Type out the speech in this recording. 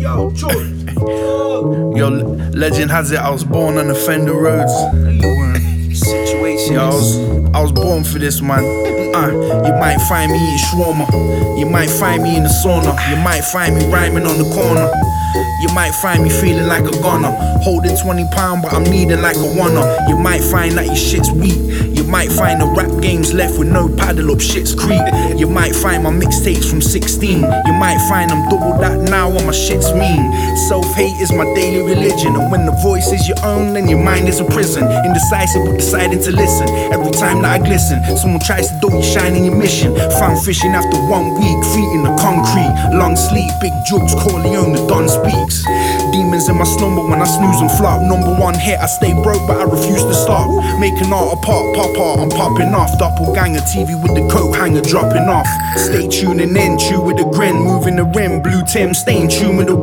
Yo, Yo, legend has it, I was born on the Fender Roads. situation. Yo, I was born for this, man. You might find me eating shawarma. You might find me in the sauna. You might find me rhyming on the corner. You might find me feeling like a gunner, holding 20 pounds, but I'm needing like a oneer. You might find that your shit's weak. You might find the rap game's left with no paddle up shit's creek. You might find my mixtapes from 16. You might find I'm double that now and my shit's mean. Self-hate is my daily religion, and when the voice is your own, then your mind is a prison. Indecisive but deciding to listen. Every time that I glisten, someone tries to do you shine in your mission. Found fishing after 1 week, feet in the concrete. Long sleep, big jokes, Corleone, the Don speaks. Demons in my slumber when I snooze and flop. Number 1 hit, I stay broke but I refuse to stop. Making art apart, pop art, I'm popping off. Doppelganger TV with the coat hanger dropping off. Stay tuning in, chew with a grin, moving the rim. Blue Tim, staying tuned with the